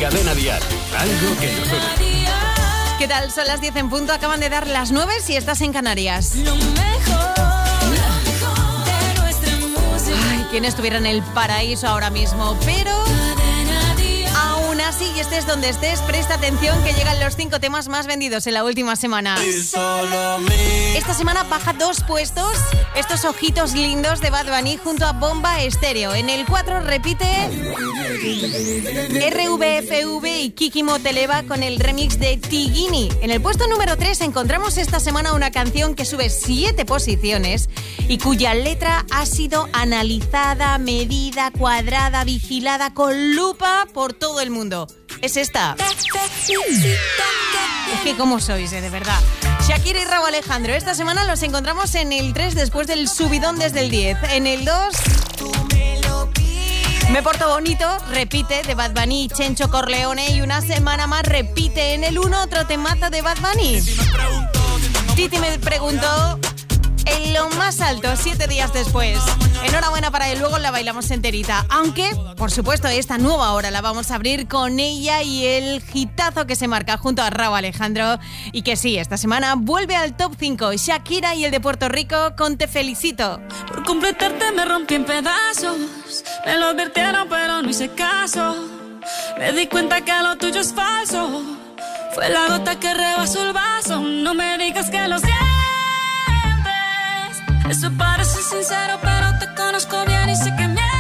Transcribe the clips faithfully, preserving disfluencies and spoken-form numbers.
Cadena Dial. Algo que nos une. ¿Qué tal? Son las diez en punto. Acaban de dar las nueve si estás en Canarias. Lo mejor, lo mejor de nuestra música. Ay, ¿quién estuviera en el paraíso ahora mismo? Pero aún así, y estés donde estés, presta atención que llegan los cinco temas más vendidos en la última semana. Esta semana baja dos puestos estos ojitos lindos de Bad Bunny junto a Bomba Estéreo. En el cuatro repite R V F V y Kiki Moteleva con el remix de Tigini. En el puesto número tres encontramos esta semana una canción que sube siete posiciones y cuya letra ha sido analizada, medida, cuadrada, vigilada con lupa por todo el mundo. Es esta. Es que cómo sois, eh, de verdad. Shakira y Rauw Alejandro. Esta semana los encontramos en el tres después del subidón desde el diez. En el dos... Me porto bonito, repite, de Bad Bunny y Chencho Corleone. Y una semana más repite en el uno otro temazo de Bad Bunny. Titi me preguntó en lo más alto, siete días después. Enhorabuena para él, luego la bailamos enterita. Aunque, por supuesto, esta nueva hora la vamos a abrir con ella y el hitazo que se marca junto a Rauw Alejandro. Y que sí, esta semana vuelve al top cinco Shakira y el de Puerto Rico con Te Felicito. Por completarte me rompí en pedazos. Me lo advirtieron pero no hice caso. Me di cuenta que lo tuyo es falso. Fue la gota que rebasó el vaso. No me digas que lo sientes. Eso parece sincero pero te conozco bien y sé que mientes.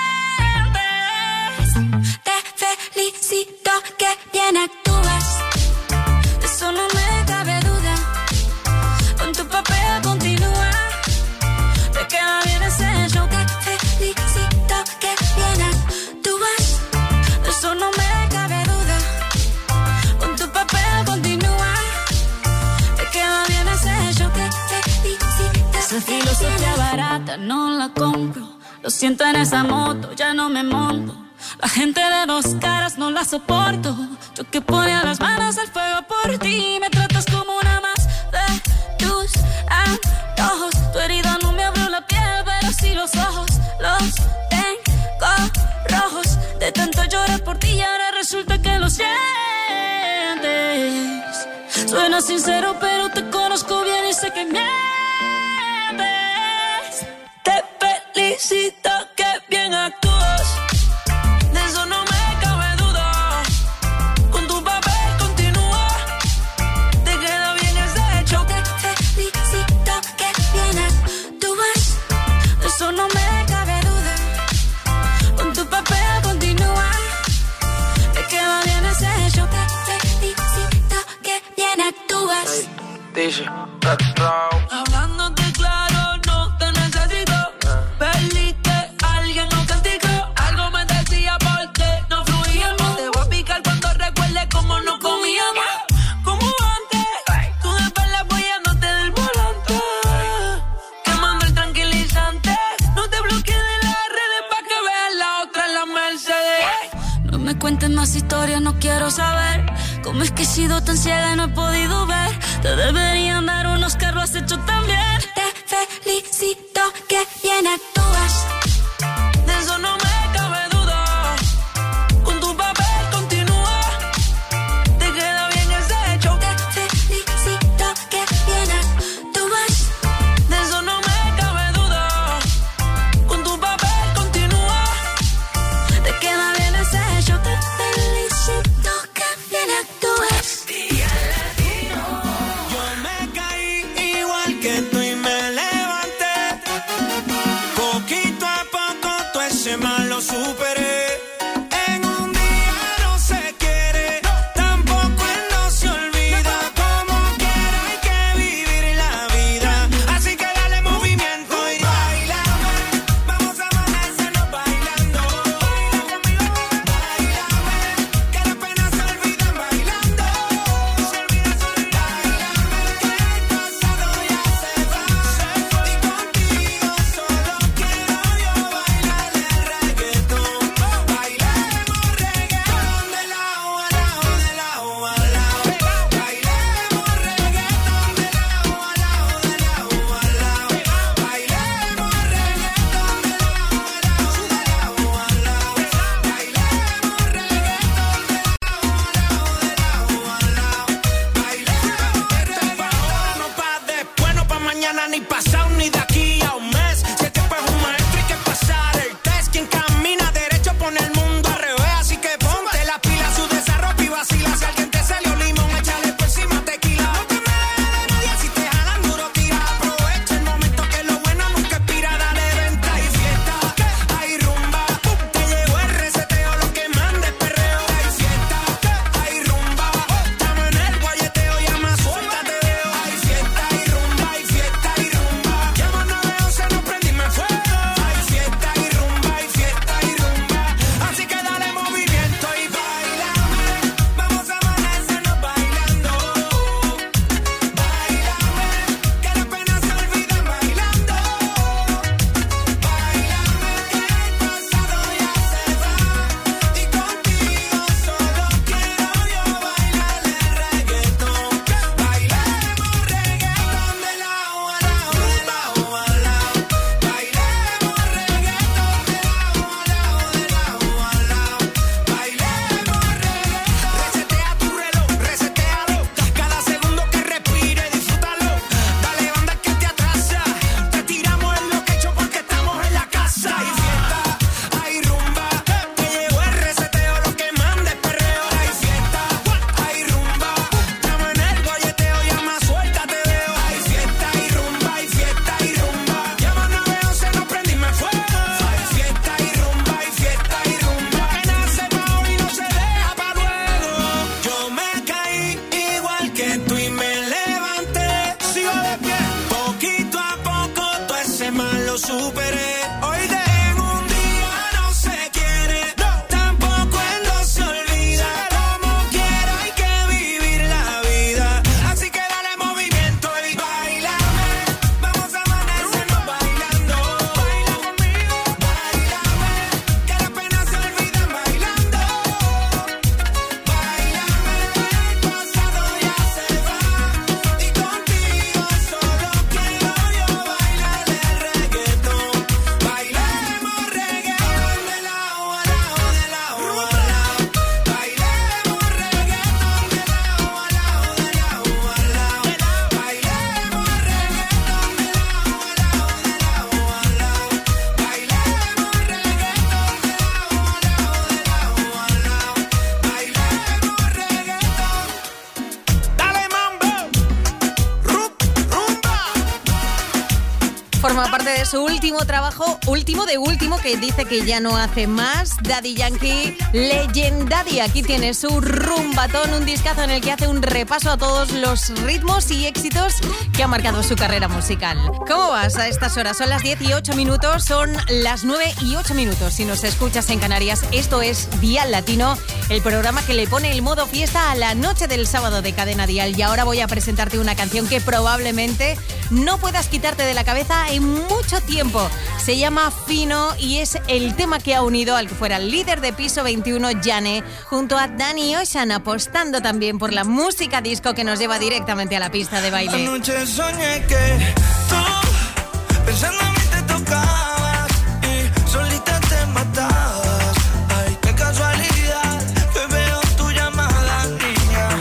Te felicito que bien actúas. De eso no me cabe duda. Con tu papel continúa. Te queda bien ese show. Te felicito que bien actúas. De eso no me cabe duda. Con tu papel continúa. Te queda bien ese show. Te felicito. Esa filosofía barata no la compro. Lo siento en esa moto, ya no me monto. La gente de dos caras no la soporto. Yo que ponía las manos al fuego por ti. Me tratas como una más de tus antojos. Tu herida no me abrió la piel, pero sí los ojos. Los tengo rojos. De tanto llorar por ti y ahora resulta que lo sientes. Suena sincero, pero te conozco bien y sé que mientes. Te felicito que bien actúas. De eso no me cabe duda. Con tu papel continúa. Te queda bien ese show. Te felicito que bien actúas. De eso no me cabe duda. Con tu papel continúa. Te queda bien ese show. Te felicito que bien actúas. Dice, Hablándote claro, no te necesito. Perdiste a alguien, no castigo. Algo me decía porque no fluíamos. Te voy a picar cuando recuerde cómo no comíamos. Como antes, tú después la apoyándote del volante. Quemando el tranquilizante. No te bloquees de las redes pa' que veas la otra en la Mercedes. No me cuentes más historias, no quiero saber. ¿Cómo es que he sido tan ciega y no he podido ver? Te deberían dar unos que lo has hecho también. Te felicito que bien actúas. De eso no me cabe duda. Con tu papel continúa. Te queda bien ese show. Te felicito que bien actúas. De eso no me cabe duda. Con tu papel continúa. Te queda bien ese show. Te felicito que bien actúas. Yo me caí igual que tú y me levanté. Forma parte de su último trabajo, último de último, que dice que ya no hace más. Daddy Yankee, Legendary. Aquí tiene su rumbatón, un discazo en el que hace un repaso a todos los ritmos y éxitos que ha marcado su carrera musical. ¿Cómo vas a estas horas? Son las diez y ocho minutos, son las nueve y ocho minutos. Si nos escuchas en Canarias, esto es Dial Latino, el programa que le pone el modo fiesta a la noche del sábado de Cadena Dial. Y ahora voy a presentarte una canción que probablemente no puedas quitarte de la cabeza en mucho tiempo. Se llama Fino y es el tema que ha unido al que fuera el líder de Piso veintiuno, Yane, junto a Danny Ocean, apostando también por la música disco que nos lleva directamente a la pista de baile. Anoche soñé que tú, pensando en mí, te tocabas y solita te matabas. Ay, qué casualidad que veo tu llamada, niña.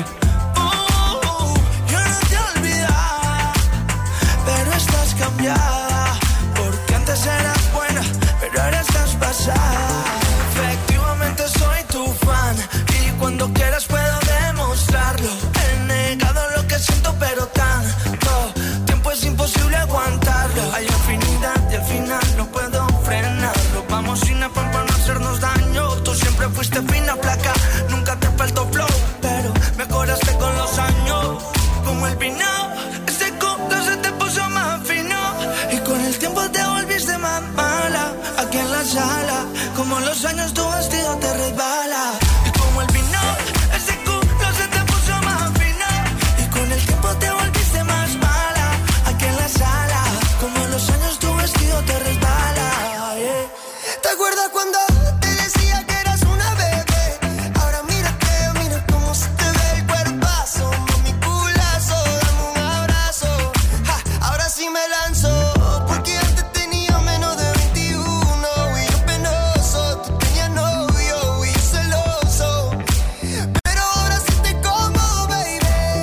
Uh, yo no te olvidaba, pero estás cambiada. Porque antes eras buena, pero ahora estás pasada. Efectivamente soy tu fan y cuando quieras puedo demostrarlo. He negado lo que siento, pero tanto tiempo es imposible aguantarlo. Hay infinidad y al final no puedo frenarlo. Vamos sin afán para no hacernos daño. Tú siempre fuiste fina, placa, nunca te faltó flow, pero mejoraste con los años. Como el vino, ese coco se te puso más fino y con el tiempo te volviste más mala. Aquí en la sala, como los años tu vestido te resbala. Y como el vino, ese culo se te puso más fino y con el tiempo te volviste más mala. Aquí en la sala, como los años tu vestido te resbala. Yeah. ¿Te acuerdas cuando te decía que eras una bebé? Ahora mírate, mira cómo se te ve el cuerpazo. Mami, culazo, dame un abrazo. Ja, ahora sí me lanzo, porque antes tenía menos de veintiuno y yo penoso. Tú tenías novio y yo celoso, pero ahora sí te como, baby.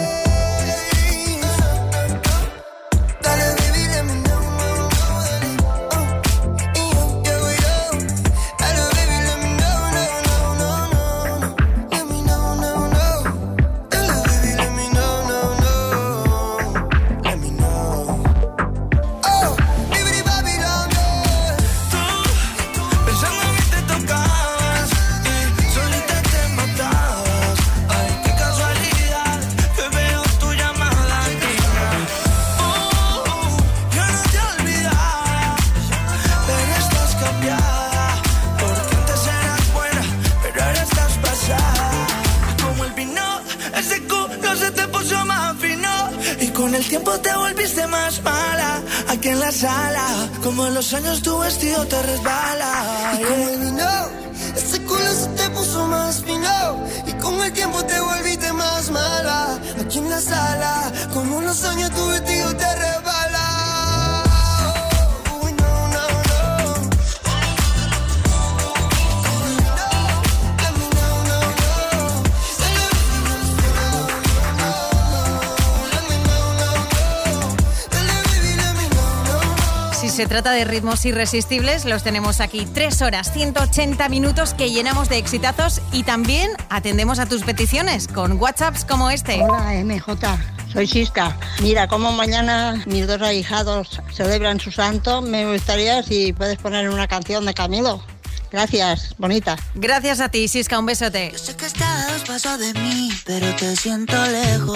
Dale, baby, let me know, no, no, dale. Oh, y yo, yo, yo. Dale, baby, let me know, no, no, no, no. Let me know, no, no. Dale, baby, let me know, no, no. Let me know. Oh, baby, Babylon, yeah. Tú, pensando en mí te tocabas y solita te matabas. Ay, qué casualidad que veo tu llamada, niña. Uh, yo no te olvidaba, pero estás cambiada. Porque antes eras buena, pero ahora estás pasada. Como el vino, ese culo se te puso más fino y con el tiempo te volviste más mala. Aquí en la sala, como en los años tu vestido te resbala. Y como el vino, ese culo se te puso más fino y con el tiempo te volviste más mala. Aquí en la sala, como en los años tu vestido te resbala. Uy, no, no, no. Let me know, no, no. Let me know, no, no. Dale, baby, let me know, no, no. Si se trata de ritmos irresistibles, los tenemos aquí. Tres horas, ciento ochenta minutos que llenamos de exitazos y también atendemos a tus peticiones con WhatsApps como este. Hola, M J. Soy Sisca. Mira, como mañana mis dos ahijados celebran su santo, me gustaría si puedes poner una canción de Camilo. Gracias, bonita. Gracias a ti, Sisca, un besote. Yo sé que estás a dos pasos de mí, pero te siento lejos.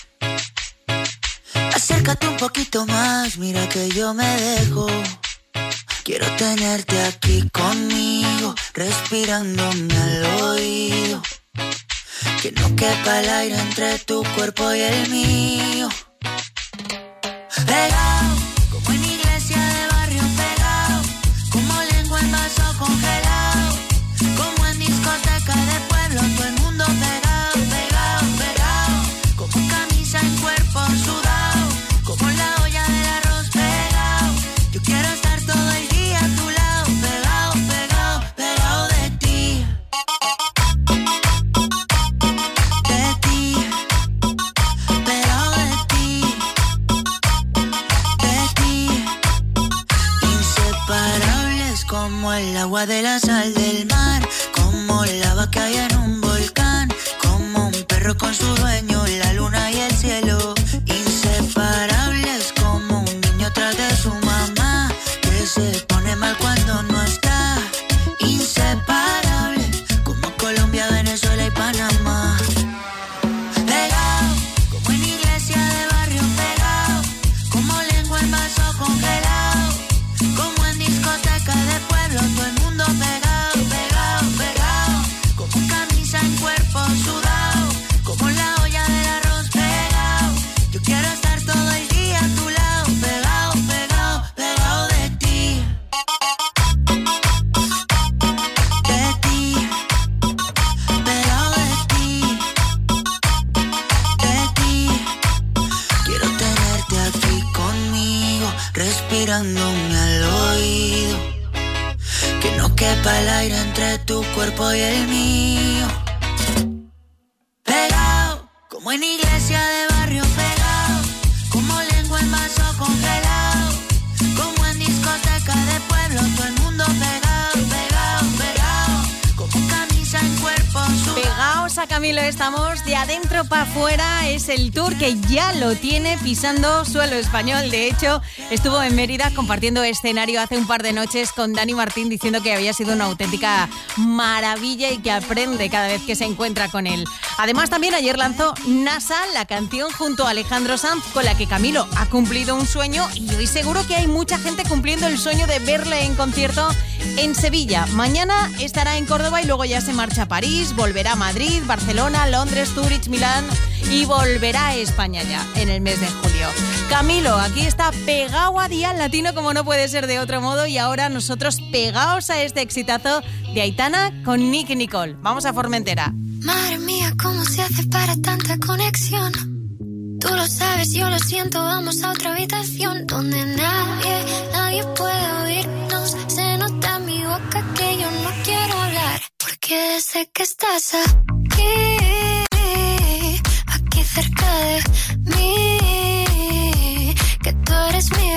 Acércate un poquito más, mira que yo me dejo. Quiero tenerte aquí conmigo, respirándome al oído. Que no quepa el aire entre tu cuerpo y el mío. Pegado, como en iglesia de barrio pegado. Como lengua en vaso congelado. Como en discoteca de pueblo, todo el mundo pegado, pegado, pegado. Como camisa en cuerpo sudado. Como la olla del arroz pegado. Yo quiero estar todo el día a tu lado. Pegado, pegado, pegado de ti. De ti. Pegado de ti. De ti. Inseparables como el agua de la sal del mar. Como lava que hay en un volcán. Como un perro con su dueño, la luna y el cielo. Inseparables como un niño tras de su mamá. susurrándome al oído que no quepa el aire entre tu cuerpo y el mío. Pegado, como en iglesia de barrio pegado, como lengua en vaso congelado, como en discoteca de pueblo, todo el mundo pegado, pegado, pegado, como camisa en cuerpo sudado. Pegaos a Camilo, estamos de adentro para afuera, es el tour que ya lo tiene pisando suelo español. De hecho, estuvo en Mérida compartiendo escenario hace un par de noches con Dani Martín, diciendo que había sido una auténtica maravilla y que aprende cada vez que se encuentra con él. Además, también ayer lanzó NASA, la canción junto a Alejandro Sanz, con la que Camilo ha cumplido un sueño, y hoy seguro que hay mucha gente cumpliendo el sueño de verle en concierto en Sevilla. Mañana estará en Córdoba y luego ya se marcha a París, volverá a Madrid, Barcelona, Londres, Zúrich, Milán y volverá a España ya en el mes de julio. Camilo, aquí está pegado a Dial Latino como no puede ser de otro modo, y ahora nosotros pegaos a este exitazo de Aitana con Nicky Nicole. Vamos a Formentera. Madre mía, ¿cómo se hace para tanta conexión? Tú lo sabes, yo lo siento, vamos a otra habitación donde nadie, nadie puede oírnos. Se nota en mi boca que yo no quiero hablar, porque sé que estás aquí, aquí cerca de mí, que tú eres mi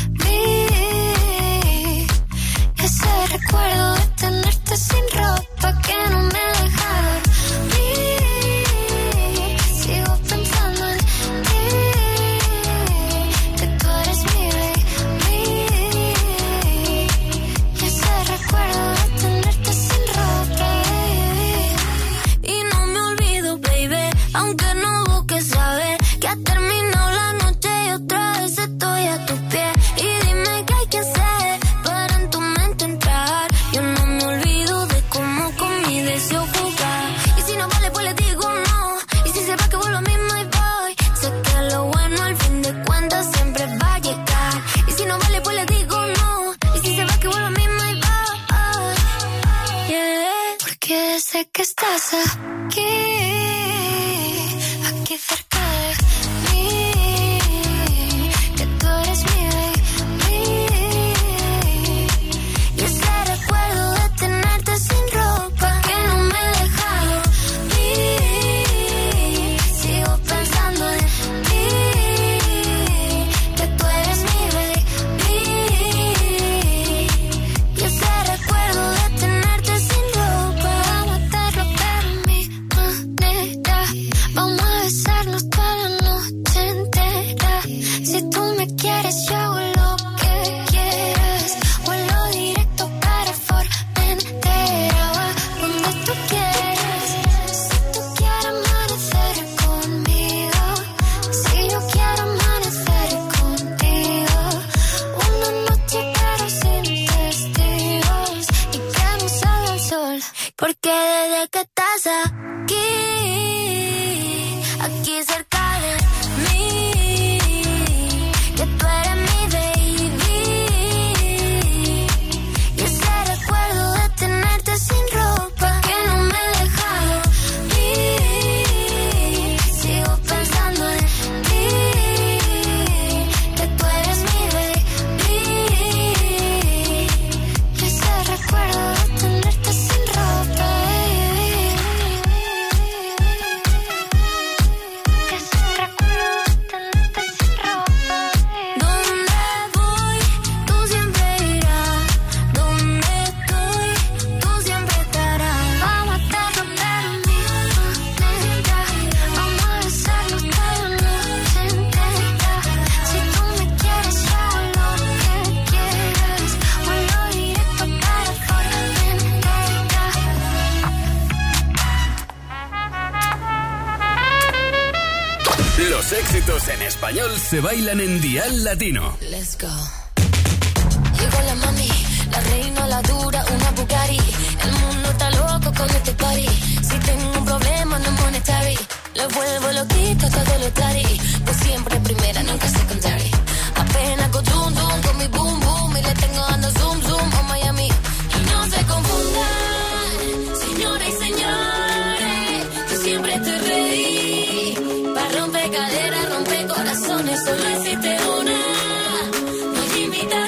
baby. Ese recuerdo de tenerte sin ropa que no me deja dormir. Sigo pensando en ti, que tú eres mi baby. Y ese recuerdo de tenerte sin ropa, baby. Y no me olvido, baby, aunque no busques saber que ha terminado la noche y otra vez estoy a tus pies. Y dime qué hay que hacer para en tu mente entrar. Yo no me olvido de cómo con mi deseo jugar. Y si no vale, pues le digo no. Y si se va, que vuelvo mismo y voy. Sé que lo bueno al fin de cuentas siempre va a llegar. Y si no vale, pues le digo no. Y si se va, que vuelvo mismo y voy. Yeah. Porque sé que estás aquí, aquí cerca de mí, que tú eres mi baby. Y ese recuerdo de tenerte sin ropa que no me deja dormir. Sigo pensando en ti, que tú eres mi baby. Y ese recuerdo de tenerte sin ropa, vamos a hacerlo pero a mi manera. Vamos a besarnos toda la noche entera. Si tú me quieres, yo hago lo que quieras. Vuelo directo para Formentera, donde tú quieras. Si tú quieres amanecer conmigo, si yo quiero amanecer contigo, una noche pero sin testigos y que no salga el sol. Porque desde que estás aquí, aquí cerca de mí, que tú eres mi baby. Y ese recuerdo de tenerte sin ropa que no me deja dormir. Sigo pensando en ti, que tú eres mi baby. Y ese recuerdo de tenerte sin ropa, baby. Ese recuerdo de tenerte sin ropa, baby. Donde voy, tú siempre irás. Donde estoy, tú siempre estarás. Vamos a hacerlo pero mi manera. Vamos a besarnos toda la noche entera. Si tú me quieres, yo hago lo que quieras. Vuelo directo para Formentera. Los éxitos en español se bailan en Dial Latino. Let's go. Llegó la mami, la reina, la dura, una Bugatti. El mundo está loco con este party. Si tengo un problema no monetary, le vuelvo loquito todo lo tari. Pues siempre primera, nunca secondary. Apenas con zoom zoom con mi boom boom y le tengo dando zoom zoom a Miami. Y no se confundan, señoras y señores, yo siempre estoy ready para romper caderas, romper corazones. Solo existe una, no hay invitación.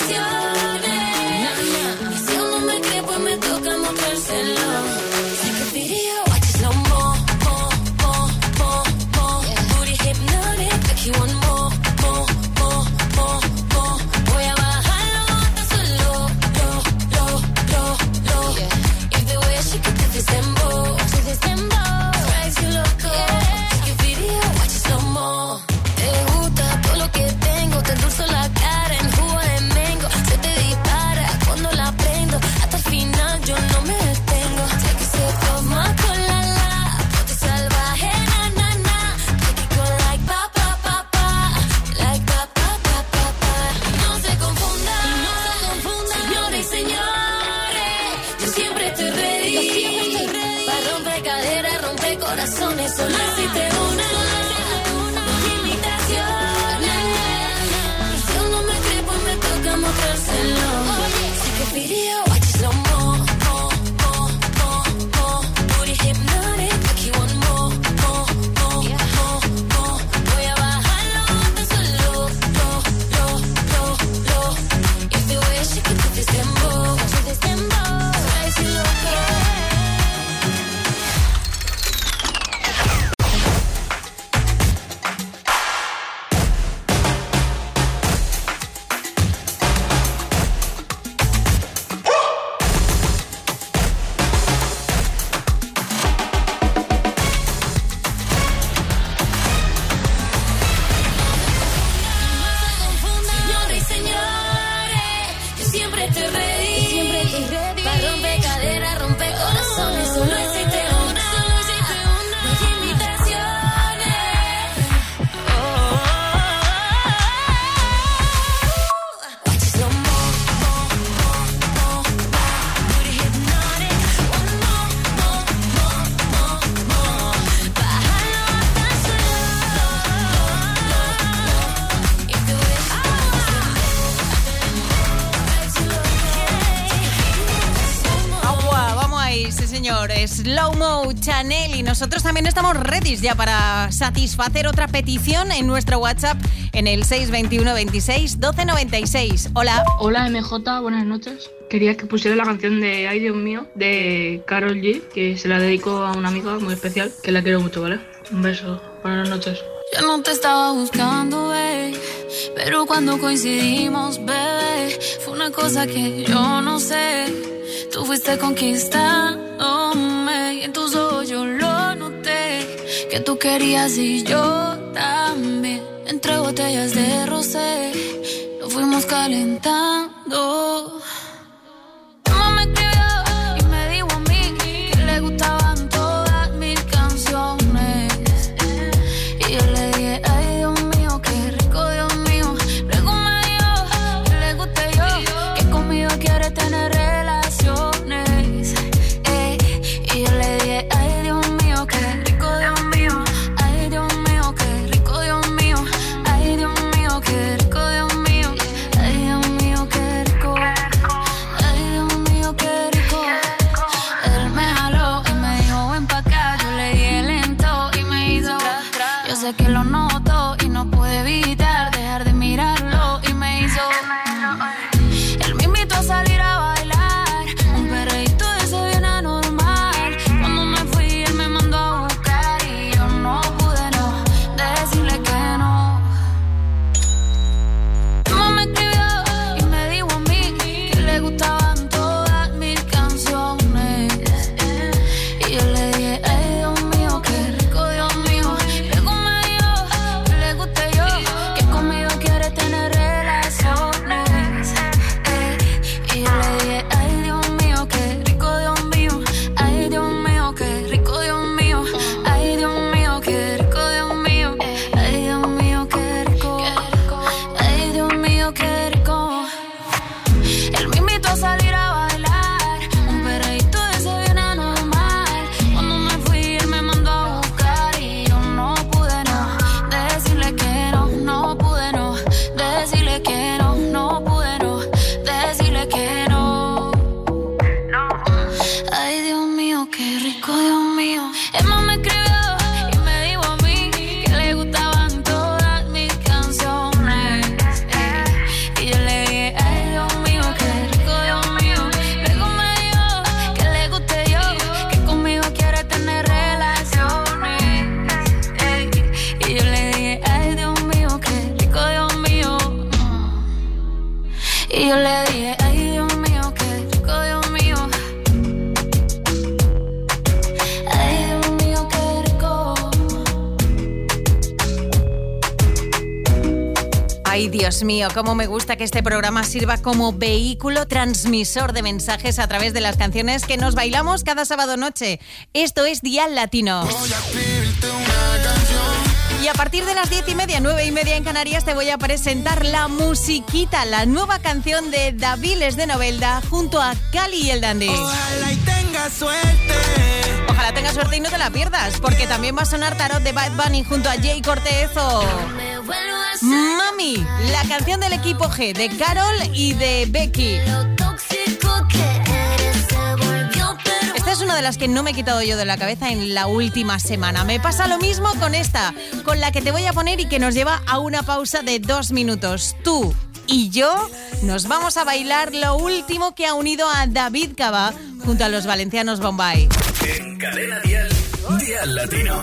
corazones, solo existe una. No hay imitaciones. Y si uno me cree, pues me toca mostrárselo. Así que pidió, watch it slow mo, mo, mo, mo, mo. Booty hypnotic, aquí one more, more, more, more, more. Voy a bajarlo hasta solo, lo, lo, lo, lo. If the way she can do this dembow, do this dembow, crazy loco. Señores y señores, yo siempre estoy ready. Siempre estoy ready. Para romper caderas, romper corazones, solo existe una. Solo existe una. No hay imitaciones. Oh, oh, oh. Watch it slow mo, mo, mo, mo, mo. Booty hypnotic. One more, more, more, more, more. Bájalo hasta solo. If the way she Agua, vamos ahí, sí señor. Slow Mo, Chanel. Y nosotros también estamos ready ya para satisfacer otra petición en nuestro WhatsApp en el seis veintiuno veintiséis doce noventa y seis. Hola. Hola M J, buenas noches. Quería que pusiera la canción de Ay Dios mío de Karol G, que se la dedico a una amiga muy especial, que la quiero mucho, ¿vale? Un beso, buenas noches. Yo no te estaba buscando, babe, pero cuando coincidimos, bebé, fue una cosa que yo no sé. Tú fuiste conquistándome y en tus ojos yo lo noté, que tú querías y yo también. Entre botellas de rosé nos fuimos calentando. Tu mamá me escribió y me dijo a mí que le gustaban todas mis canciones. Y yo le dije, ay Dios mío, qué rico, Dios mío. Luego me dijo que le guste yo, que conmigo quiere tener relaciones. Eh, y yo le dije, ay Dios mío, qué rico, Dios mío. Ay Dios mío, qué rico, Dios mío. Ay Dios mío, qué rico, Dios mío. Ay Dios mío, qué rico. Ay Dios mío, qué rico. Él me jaló y me dijo, ven pa' acá. Yo le dije lento y me hizo. Yo sé que lo noto y no pude evitar dejar de mirarlo y me hizo. Él me invitó a salir a bailar, un perreíto de ese bien anormal. Cuando me fui él me mandó a buscar y yo no pude no decirle que no. Tu mamá me escribió y me dijo a mí que le gustaban todas mis canciones. Y yo le dije, ay Dios mío, qué rico, Dios mío. Luego me dijo que le guste yo, que conmigo quiere tener relaciones. Eh, y yo le dije, ay Dios mío, qué rico, Dios mío. Ay Dios mío, qué rico, Dios mío. Ay Dios mío, qué rico, Dios mío. Ay Dios mío, qué rico. Ay Dios mío, qué rico. Él me invitó a salir a bailar, un perreíto de ese bien anormal. Cuando me fui él me mandó a buscar y yo no pude no decirle que no, no pude no decirle que no, no pude no decirle que no. Ay Dios mío, qué rico, Dios mío. Él más me escribió y me dijo a mí que le gustaban todas mis canciones. Eh, y yo le dije, ay Dios mío, qué rico, Dios mío. Luego me dijo que le guste yo, que conmigo quiere tener relaciones. Eh, y yo le dije, ay Dios mío, qué rico, Dios mío. Y yo le dije, ay Dios mío, qué rico, Dios mío. Ay Dios mío, qué rico. Ay, Dios mío, cómo me gusta que este programa sirva como vehículo transmisor de mensajes a través de las canciones que nos bailamos cada sábado noche. Esto es Dial Latino. Y a partir de las diez y media, nueve y media en Canarias, te voy a presentar La Musiquita, la nueva canción de Daviles de Novelda junto a Cali y el Dandy. Ojalá y tenga suerte. ojalá tengas suerte y no te la pierdas, porque también va a sonar Tarot de Bad Bunny junto a Jay Cortez o Mami, la canción del equipo G de Karol y de Becky. Esta es una de las que no me he quitado yo de la cabeza en la última semana. Me pasa lo mismo con esta, con la que te voy a poner y que nos lleva a una pausa de dos minutos. Tú y yo nos vamos a bailar lo último que ha unido a David Cava junto a los valencianos Bombay. En Cadena Dial, Dial Latino.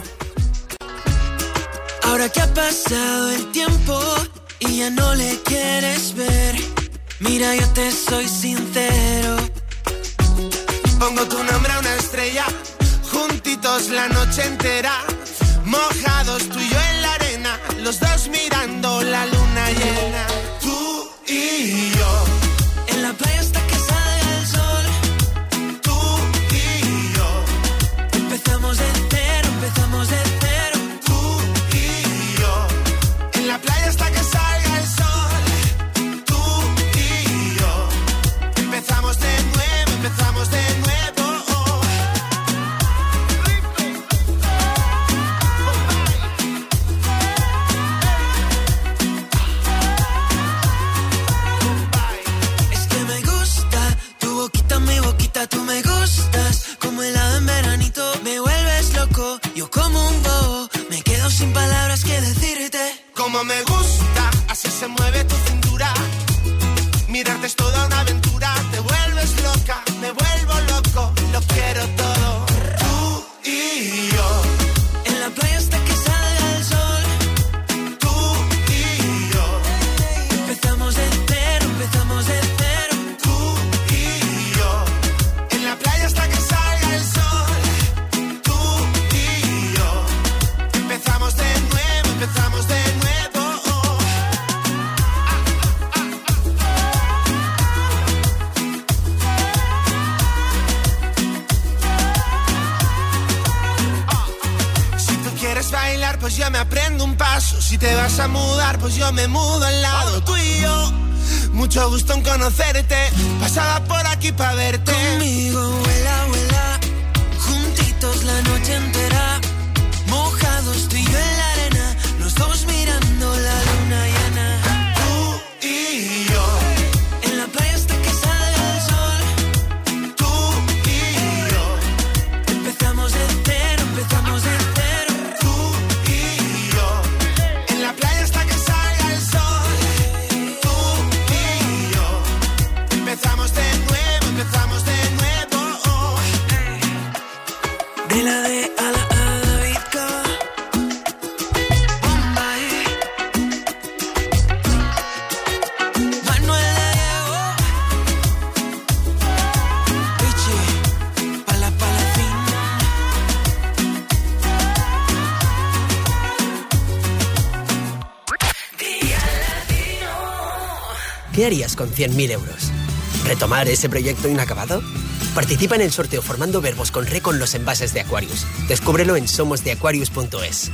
Ahora que ha pasado el tiempo y ya no le quieres ver, mira, yo te soy sincero. Pongo tu nombre a una estrella, juntitos la noche entera, mojados tú y yo en la arena, los dos mirando la luna llena. Tú y yo, en la playa hasta que salga el sol. Tú y yo, empezamos de cero, empezamos de cero. Tú y yo, en la playa hasta que salga el sol. Tú y yo, empezamos de nuevo, empezamos de nuevo. Tú me gustas, como helado en veranito, me vuelves loco, yo como un bobo, me quedo sin palabras que decirte. Como me gusta, así se mueve tu cintura, mirarte es toda una aventura, te vuelves loca, me vuelvo loco, lo quiero todo. Tú y yo, en la playa hasta que salga el sol. Tú y yo, empezamos de cero, empezamos de cero. Hasta que salga el sol, tú y yo, empezamos de nuevo, empezamos de nuevo. Oh. Ah, ah, ah. Si tú quieres bailar, pues yo me aprendo un paso. Si te vas a mudar, pues yo me mudo al lado. Tú y yo, mucho gusto en conocerte, pasaba por aquí pa' verte. Conmigo vuela, vuela, juntitos la noche entera, mojados tú y yo en la arena, los dos mirando la luna llena. Tú y yo, en la playa hasta que salga el sol. Tú y yo, empezamos de cero, empezamos de cero. Tú y yo, en la playa hasta que salga el sol. Empezamos de nuevo, empezamos de nuevo. Oh. De la D a la A, David Cava. Bombay. Manuel de Diego. Pichi. Pala, pala, fin. Día Latino. ¿Qué harías con cien mil euros? ¿Retomar ese proyecto inacabado? Participa en el sorteo formando verbos con re con los envases de Aquarius. Descúbrelo en somos de aquarius punto es.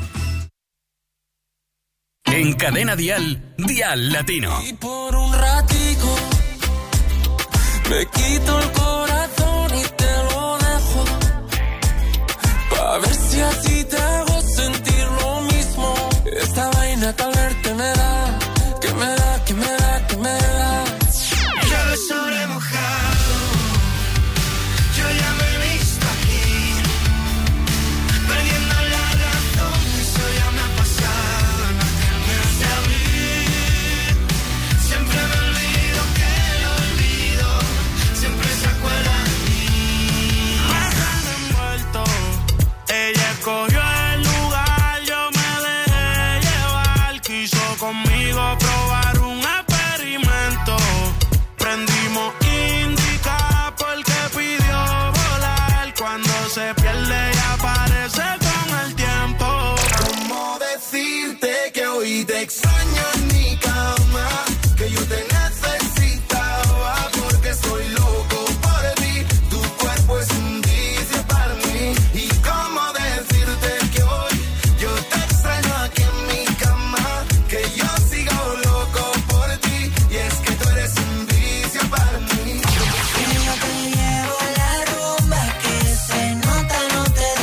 En Cadena Dial, Dial Latino. Y por un ratico me quito el corazón y te lo dejo, pa' ver si así te hago sentir lo mismo. Esta vaina que al verte me da, que me da, que me da, que me da. Llueve sobre mojado, yo ya me he visto aquí, perdiendo la razón, eso ya me ha pasado. Me hace abrir, siempre me olvido que lo olvido, siempre se acuerda de mí. Pasan envuelto, ella escogió el lugar, yo me dejé llevar, quiso conmigo probar un experimento. Prendimos indica porque pidió volar. Cuando se pierde y aparece con el tiempo. ¿Cómo decirte que hoy te extraño en mi cama? Que yo te necesitaba porque soy loco por ti. Tu cuerpo es un vicio para mí. ¿Y cómo decirte que hoy yo te extraño aquí en mi cama? Que yo sigo loco por ti. Y es que tú eres un vicio para mí. Y yo te llevo la rumba que se nota, no te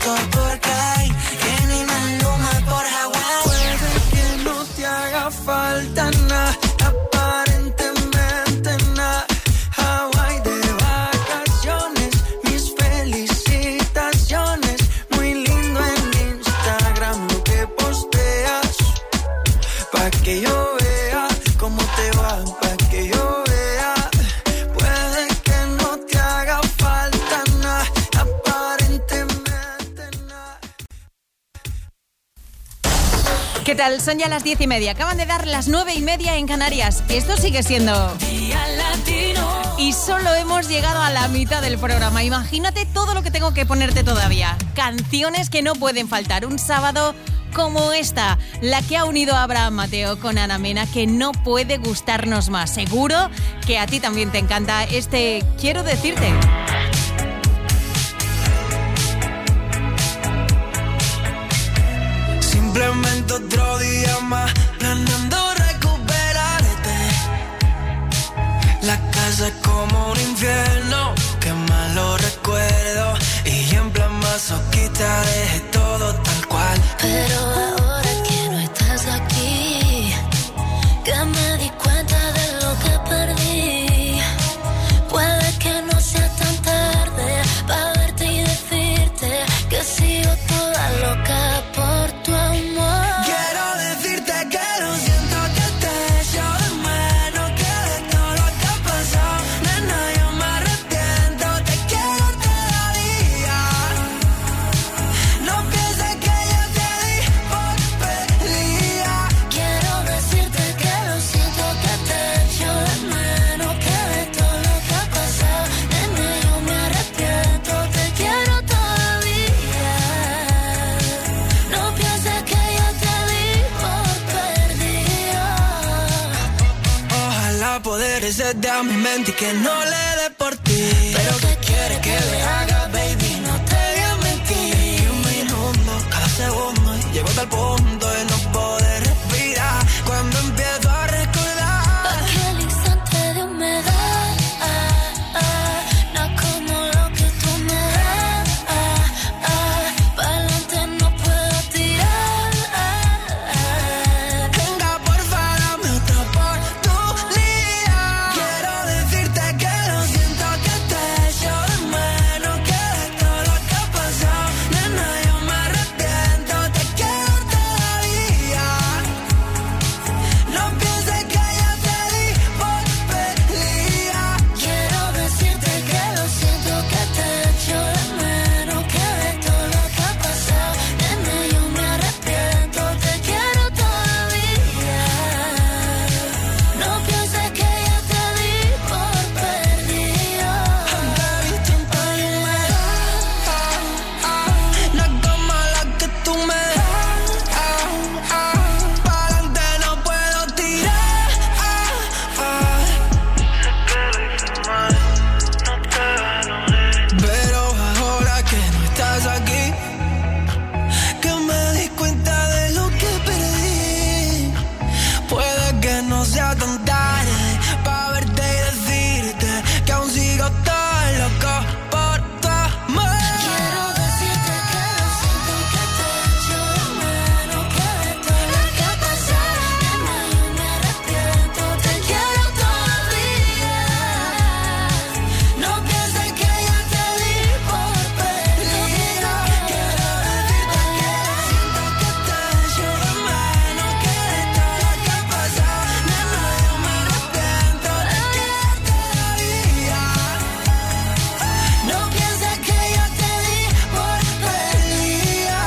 rico porque hay que ni Maluma por Hawái. Puede que no te haga falta nada, aparentemente nada. Hawái de vacaciones, mis felicitaciones. Muy lindo en Instagram lo que posteas, pa' que yo vea cómo te va, pa' que yo vea. Puede que no te haga falta nada, aparentemente nada. ¿Qué tal? Son ya las diez y media. Acaban de dar las nueve y media en Canarias. Esto sigue siendo Día Latino. Y solo hemos llegado a la mitad del programa. Imagínate todo lo que tengo que ponerte todavía. Canciones que no pueden faltar. Un sábado como esta, la que ha unido a Abraham Mateo con Ana Mena, que no puede gustarnos más. Seguro que a ti también te encanta este Quiero Decirte. Simplemente otro día más, planeando recuperarte. La casa es como un infierno, qué malo recuerdo. Y en plan masoquista dejé todo tal cual. Pero ahora que no estás aquí, que me di cuenta de lo que perdí. Puede que no sea tan tarde para verte y decirte que sigo toda loca por tu amor. Quiero decirte que lo siento, que te echo de menos, que de todo lo que ha pasado, nena, yo me arrepiento, te quiero todavía. No pienses que yo te di por pelea. Quiero decirte que lo siento, que te echo de menos, que de todo lo que ha pasado, nena, yo me arrepiento, te quiero todavía. No pienses que yo te di por perdido. Ojalá poder hacerte a mi mente y que no le dé por ti. Pero ¿qué quieres que le haga, baby? No te voy a mentir. Un minuto, cada segundo, y llego hasta el punto de no poder respirar. Cuando empiezo a recordar Aquel instante de humedad, ah, ah, no como lo que tú me das, ah, ah, pa'lante no puedo tirar, ah, ah. venga, porfa, dame otra oportunidad. Quiero decirte que lo siento, que te echo de menos, que de todo lo que ha pasado, nena, yo me arrepiento, te quiero todavía. No pienses que yo te di por pelea. Quiero decirte que lo siento, que te echo de menos, que de todo lo que ha pasado, nena, yo me arrepiento, te quiero todavía. No pienses que yo te di por perdido. Te he visto en toda la no es como la que tú me das, pa'lante no puedo tirar. Pero ahora que no estás aquí, que me di cuenta de lo que perdí. Puede que no sea tan tarde pa' verte y decirte que aún sigo tan loco por tu amor. Quiero decirte que lo siento, que te echo de menos, que de todo lo que ha pasado, nena, yo me arrepiento, te quiero todavía. No pienses que yo te di por perdido. Quiero decirte que lo siento, que te echo de menos, que de todo lo que ha pasado, nena, yo me arrepiento, te quiero todavía. No pienses que yo te di por perdida.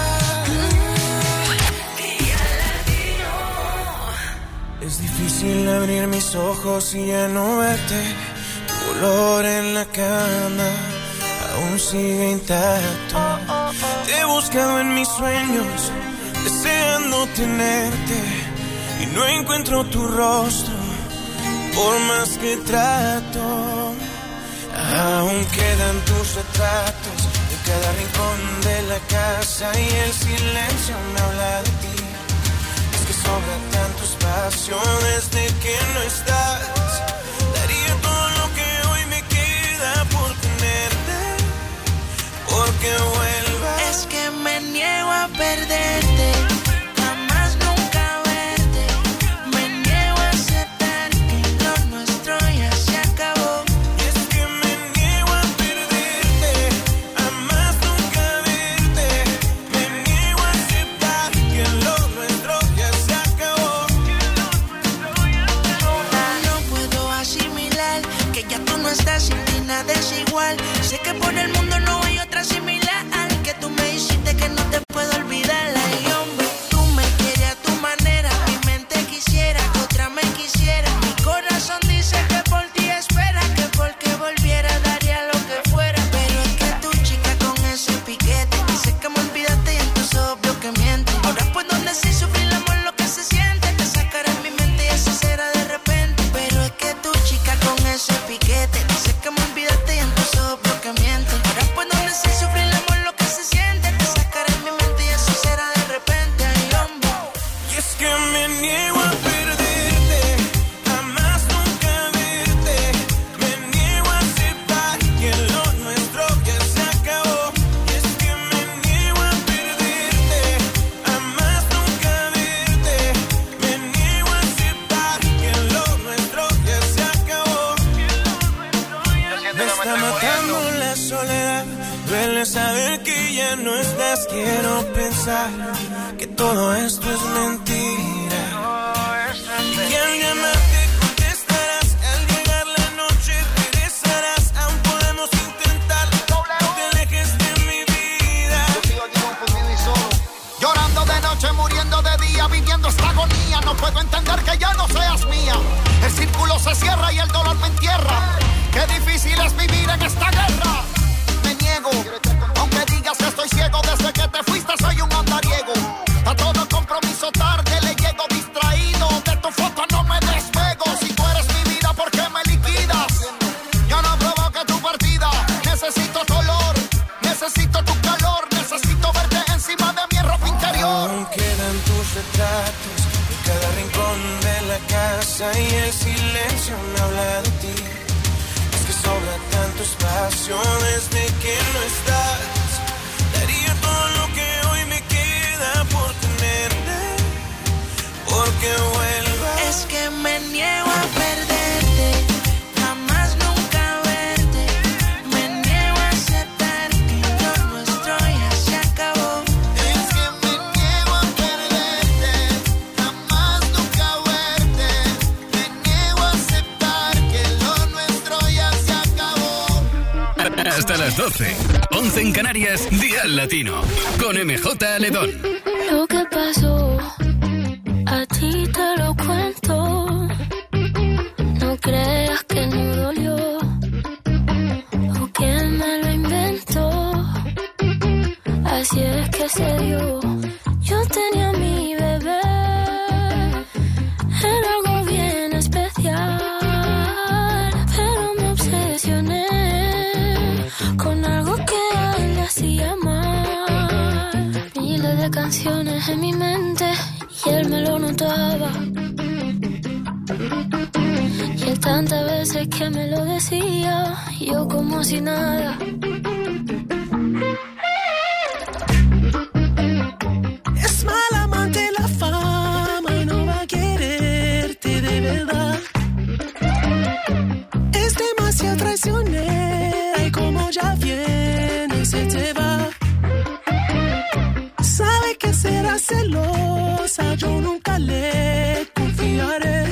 Es difícil abrir mis ojos y ya no verte. Tu olor en la cama aún sigue intacto. Te he buscado en mis sueños, deseando tenerte, y no encuentro tu rostro, por más que trato. Aún quedan tus retratos en cada rincón de la casa, y el silencio me habla de ti. Es que sobra tanto espacio desde que no estás. Daría todo lo que hoy me queda por tenerte, porque vuelvas. Es perderte, jamás nunca verte. Me niego a aceptar que lo nuestro ya se acabó. Es que me niego a perderte, jamás nunca verte. Me niego a aceptar que lo nuestro ya se acabó. No puedo asimilar que ya tú no estás, sin ti nada es igual. Sé que por el mundo no hay otra similar, que tú me hiciste que no te puedo olvidar. Ay, hombre, tú me quieres a tu manera, mi mente quisiera que otra me quisiera. Mi corazón dice que por ti espera, que porque volviera daría lo que fuera. Pero es que tu chica con ese piquete dice que me olvidaste y entonces obvio que miente. Ahora puedo decir sufrir el amor lo que se siente, te sacaré en mi mente y eso será de repente. Pero es que tu chica con ese piquete dice que me olvidaste y entonces obvio que miente. Ahora puedo decir sufrir el amor lo que se siente, te sacaré en mi mente y eso será de repente. Ay, hombre. Y es que me niego a perderte, jamás nunca verte. Me niego a aceptar que lo nuestro ya se acabó. Y es que me niego a perderte, jamás nunca verte. Me niego a aceptar que lo nuestro ya se acabó. Me está matando la soledad, duele saber que ya no estás. Quiero pensar que todo esto es mentira, y que al llamarte contestarás, al llegar la noche regresarás. Aún podemos intentar, no te alejes de mi vida. Yo sigo aquí confundido y solo, llorando de noche, muriendo de día, viviendo esta agonía. No puedo entender que ya no seas mía. El círculo se cierra y el dolor me entierra. Qué difícil es vivir en esta guerra. Me niego, aunque digas que estoy ciego. Desde que te fuiste soy un andariego. A todo compromiso tarde le llego distraído. De tu foto no me despego. Si tú eres mi vida, ¿por qué me liquidas? Yo no provoqué tu partida. Necesito tu olor, necesito tu calor. Necesito verte encima de mi ropa interior. Aún quedan tus retratos en cada rincón de la casa, y el silencio me habla de ti. Es que sobra tanto espacio desde que no estás. Daría todo lo que hoy me queda por tenerte, porque vuelvas. Es que me niego a perderte, jamás nunca verte. Me niego a aceptar que lo nuestro ya se acabó. Es que me niego a perderte, jamás nunca verte. Me niego a aceptar que lo nuestro ya se acabó. Hasta las doce. once en Canarias, Dial Latino. Con M J Aledón. Lo que pasó, a ti te lo cuento. No creas que no dolió, o que me lo inventó. Así es que se dio. Yo tenía mi bebé, era algo bien especial, pero me obsesioné con algo que a él le hacía mal. Miles de canciones en mi mente y él me lo notaba. Y él tantas veces que me lo decía, yo como si nada. Es mal amante la fama y no va a quererte de verdad. Es demasiado traicionera y como ya viene se te va. Sabe que será celosa, yo nunca le confiaré.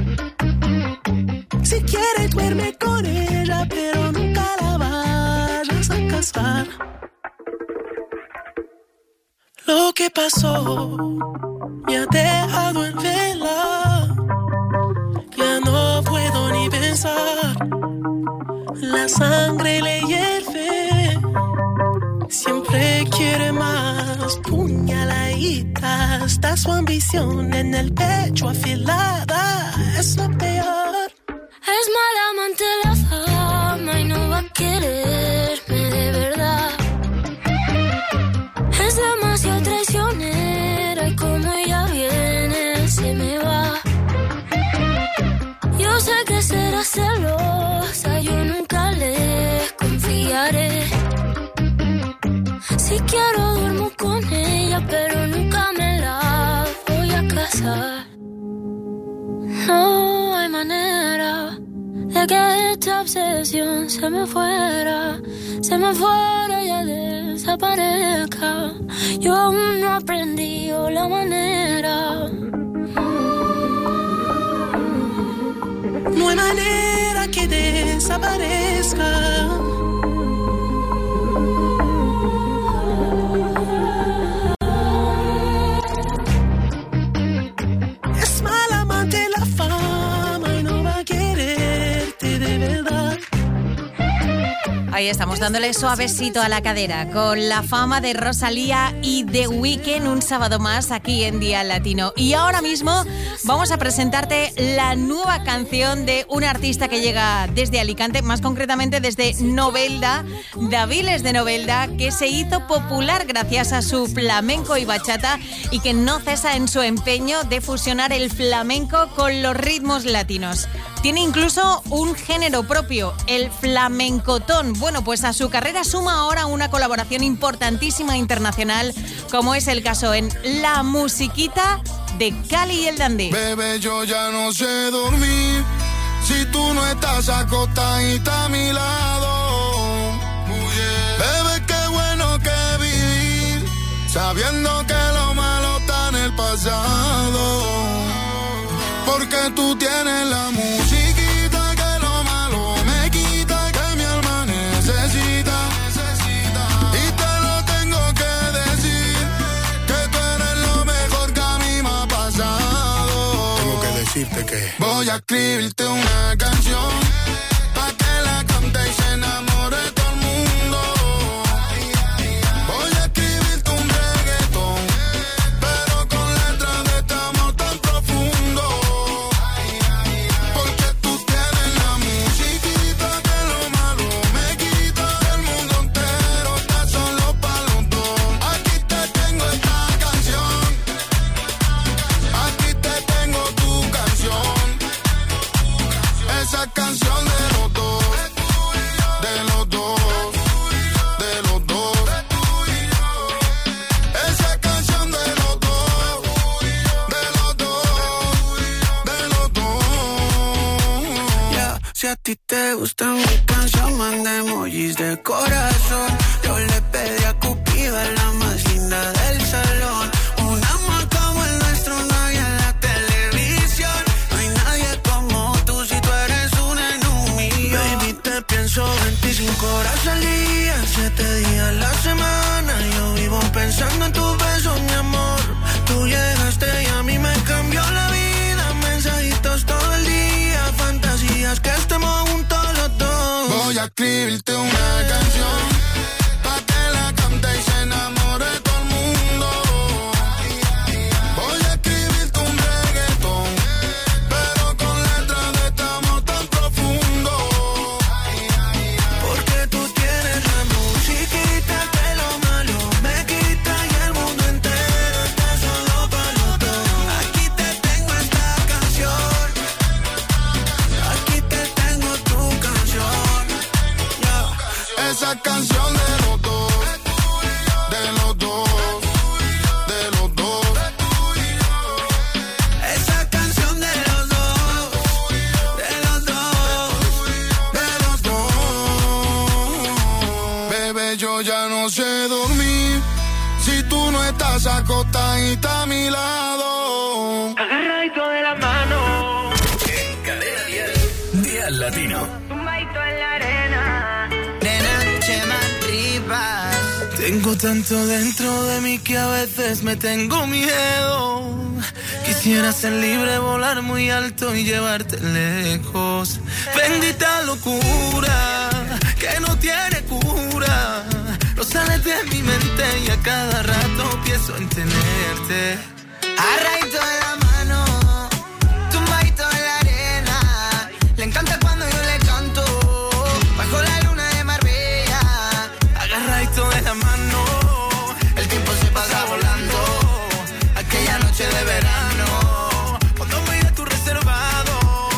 Si quiere duerme con ella, pero nunca la vayas a casar. Lo que pasó me ha dejado en vela. Ya no puedo ni pensar. La sangre le hierve. Siempre quiere más. Puñaladita. Está su ambición en el pecho afilada. Es lo peor. Es mala amante la fama y no va a quererme de verdad. Es demasiado traicionera y como ella viene se me va. Yo sé que será celosa, yo nunca le confiaré. Si quiero duermo con ella, pero nunca me la voy a casar. No hay manera de que esta obsesión se me fuera, se me fuera y ya desaparezca. Yo aún no he aprendido la manera. No hay manera que desaparezca. Es mal amante la fama y no va a quererte de verdad. Ahí estamos, dándole suavecito a la cadera con la fama de Rosalía y The Weeknd, un sábado más aquí en Día Latino. Y ahora mismo vamos a presentarte la nueva canción de un artista que llega desde Alicante, más concretamente desde Novelda, Daviles de Novelda, que se hizo popular gracias a su flamenco y bachata y que no cesa en su empeño de fusionar el flamenco con los ritmos latinos. Tiene incluso un género propio, el flamencotón. Bueno, pues a su carrera suma ahora una colaboración importantísima internacional, como es el caso en La Musiquita de Cali y el Dandé. Bebé, yo ya no sé dormir si tú no estás acostadita a mi lado. Bebé, qué bueno que vivir sabiendo que lo malo está en el pasado. Porque tú tienes la musiquita que lo malo me quita, que mi alma necesita, necesita. Y te lo tengo que decir, que tú eres lo mejor que a mí me ha pasado. Tengo que decirte que voy a escribirte una canción pa' que la cante y se enamore todo el mundo. Voy a escribirte un reggaetón, pero con letras de este amor tan profundo. Canción de los dos, de los dos, de los dos. Esa canción de los dos, de los dos, de los dos. Yeah, si a ti te gusta mi canción, manda emojis de corazón. Yo le pedí a Cupido a la más linda del salón. Un amor como el nuestro no hay en la televisión. No hay nadie como tú si tú eres una en un millón. Baby, te pienso veinticinco horas al día, siete días a la semana. Yo vivo pensando en tus besos, mi amor. Tú llegaste y a mí me cambió la vida. Mensajitos todo el día, fantasías que estemos juntos los dos. Voy a escribirte una canción pa' que la cante y se enamore todo el mundo. Voy a escribirte un reggaetón, pero con letras de este amor tan profundo. Porque tú tienes la musiquita que lo malo me quita y el mundo entero está solo para los dos. Aquí te tengo esta canción, aquí te tengo tu canción. Yeah. Esa canción de los dos, de los dos, de los dos. Esa canción de los dos, de los dos, de los dos. Bebé, yo ya no sé dormir si tú no estás acostadita a mi lado. agarradito de la mano. En Cadena Dial, Día Latino. Tumbadito en la arena, de noche más tripas. Tengo tanto dentro de mí que a veces me tengo miedo. Quisiera ser libre, volar muy alto y llevarte lejos. Bendita locura que no tiene cura. No sales de mi mente y a cada rato pienso en tenerte. Agarradito de la mano, tumbadito en la arena. Le encanta cuando yo le canto, bajo la luna de Marbella. Agarradito de la mano, el tiempo se pasa volando. Aquella noche de verano, cuando me iré a tu reservado.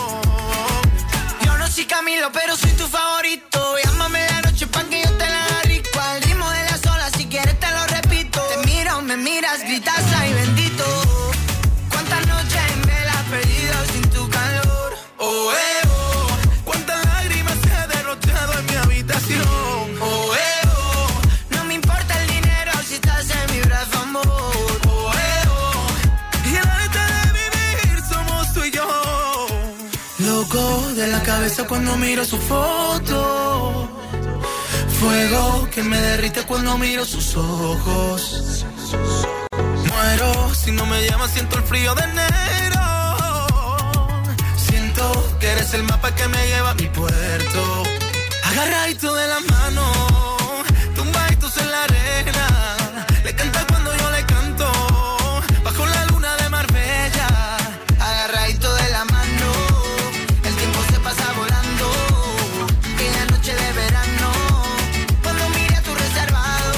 Yo no soy Camilo, pero soy tu favorito. Llámame la noche pa' que yo te la haga rico. Al ritmo de las olas, si quieres te lo repito. Te miro, me miras miras, gritas, ay bendito. Cuántas noches en vela perdido sin tu calor. Oh, eh, oh. Cuántas lágrimas he derrochado en mi habitación. Oh, eh, oh. No me importa el dinero si estás en mi brazo, amor. Oh, eh, oh. Y el arte de vivir somos tú y yo. Loco de la cabeza cuando miro su foto. Fuego que me derrite cuando miro sus ojos. Muero si no me llamas, siento el frío de enero. Siento que eres el mapa que me lleva a mi puerto. Agarradito de la mano, tumbaditos en la arena. Le canta cuando yo le canto, bajo la luna de Marbella. Agarradito de la mano, el tiempo se pasa volando. Aquella noche de verano, cuando mire a tu reservado.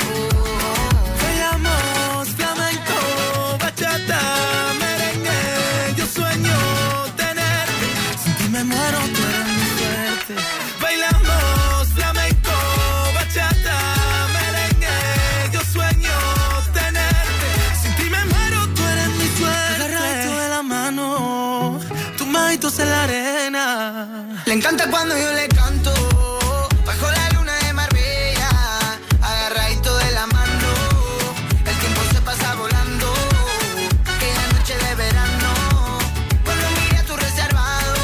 Bailamos flamenco, bachata, merengue. Yo sueño tenerte, sin ti me muero, tú eres mi suerte. Bailamos flamenco, bachata, merengue. Yo sueño tenerte, sin ti me muero, tú eres mi suerte. Agarradito de la mano, tumbaditos en la arena. Le encanta cuando yo le canto, bajo la luna de Marbella. Agarradito de la mano, el tiempo se pasa volando. Aquella noche de verano, cuando mire a tu reservado.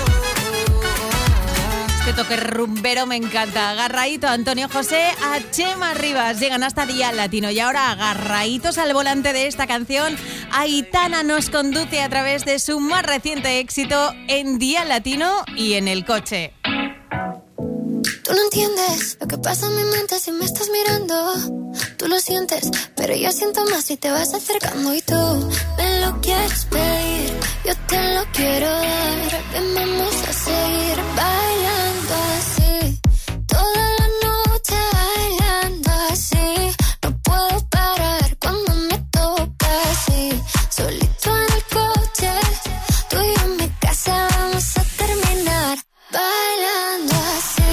Este toque rumbero me encanta. Agarradito Antonio José, a Chema Rivas. Llegan hasta Día Latino. Y ahora, agarraditos al volante de esta canción, Aitana nos conduce a través de su más reciente éxito en Día Latino y en el coche. Tú no entiendes lo que pasa en mi mente si me estás mirando. Tú lo sientes, pero yo siento más si te vas acercando. Y tú me lo quieres pedir, yo te lo quiero dar. Ven, vamos a seguir bailando así, toda la noche bailando así. No puedo parar cuando me toca así. Solito en el coche, tú y yo en mi casa vamos a terminar bailando así.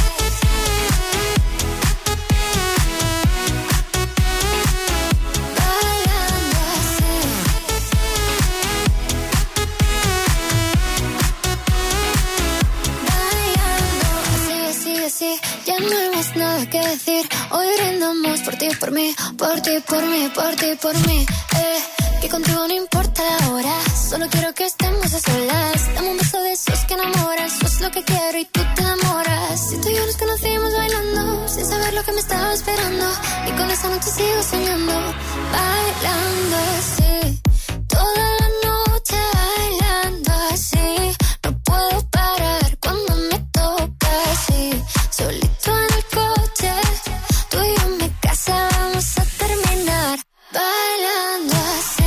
Ya no hay más nada que decir. Hoy brindamos por ti, por mí, por ti, por mí, por ti, por mí. Eh, que contigo no importa la hora, solo quiero que estemos a solas. Dame un beso de esos que enamoran, eso es lo que quiero y tú te enamoras. Si tú y yo nos conocimos bailando, sin saber lo que me estaba esperando, y con esa noche sigo soñando, bailando así, toda la noche bailando así. No puedo parar cuando me toca así. Solito en el coche, tú y yo en mi casa vamos a terminar bailando así.